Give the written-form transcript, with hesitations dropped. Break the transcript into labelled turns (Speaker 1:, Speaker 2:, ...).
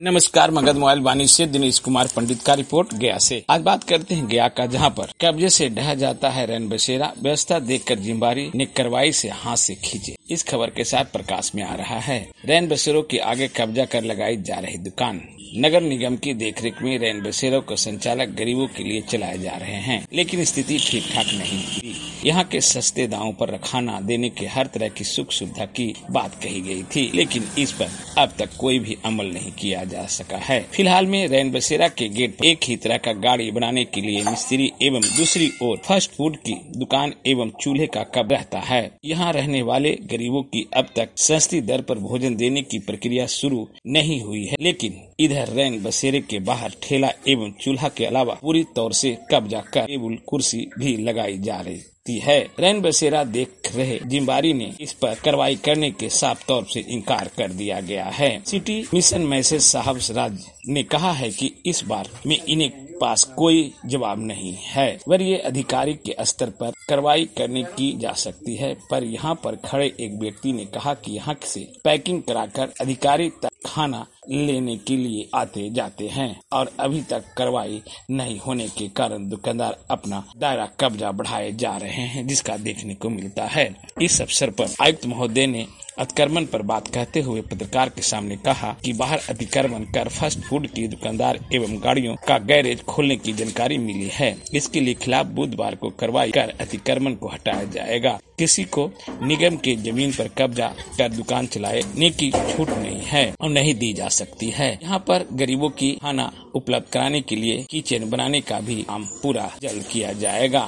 Speaker 1: नमस्कार, मगध मोबाइल वाणी से दिनेश कुमार पंडित का रिपोर्ट गया से। आज बात करते हैं गया का, जहां पर कब्जे से ढह जाता है रैन बसेरा। व्यवस्था देखकर जिम्मेवारी ने कार्रवाई से हाथ से खींचे। इस खबर के साथ प्रकाश में आ रहा है, रैन बसेरों के आगे कब्जा कर लगाई जा रही दुकान। नगर निगम की देखरेख में रैन बसेरों को संचालक गरीबों के लिए चलाए जा रहे हैं, लेकिन स्थिति ठीक ठाक नहीं थी। यहाँ के सस्ते दामों पर खाना देने के हर तरह की सुख सुविधा की बात कही गई थी, लेकिन इस पर अब तक कोई भी अमल नहीं किया जा सका है। फिलहाल में रैन बसेरा के गेट पर एक ही तरह का गाड़ी बनाने के लिए मिस्त्री एवं दूसरी ओर फास्ट फूड की दुकान एवं चूल्हे का कब्जा रहता है। यहाँ रहने वाले गरीबों की अब तक सस्ती दर पर भोजन देने की प्रक्रिया शुरू नहीं हुई है, लेकिन इधर रैन बसेरे के बाहर ठेला एवं चूल्हा के अलावा पूरी तौर से कब्जा कर टेबल कुर्सी भी लगाई जा रही है। रैन बसेरा देख रहे जिम्मेवारी ने इस पर कार्रवाई करने के साफ तौर से इनकार कर दिया गया है। सिटी मिशन मैसेज साहब राज ने कहा है कि इस बार में इन्हें पास कोई जवाब नहीं है। वरीय अधिकारी के स्तर पर कार्रवाई करने की जा सकती है, पर यहाँ पर खड़े एक व्यक्ति ने कहा कि यहाँ से पैकिंग कराकर अधिकारी तक खाना लेने के लिए आते जाते हैं और अभी तक कार्रवाई नहीं होने के कारण दुकानदार अपना दायरा कब्जा बढ़ाए जा रहे हैं, जिसका देखने को मिलता है। इस अवसर पर आयुक्त महोदय ने अतिक्रमण पर बात कहते हुए पत्रकार के सामने कहा कि बाहर अतिक्रमण कर फास्ट फूड की दुकानदार एवं गाड़ियों का गैरेज खोलने की जानकारी मिली है। इसके लिए खिलाफ बुधवार को कार्रवाई कर अतिक्रमण को हटाया जाएगा। किसी को निगम के जमीन पर कब्जा कर दुकान चलाने की छूट नहीं है और नहीं दी जा सकती है। यहाँ पर गरीबों की खाना उपलब्ध कराने के लिए किचन बनाने का भी काम पूरा जल्द किया जाएगा।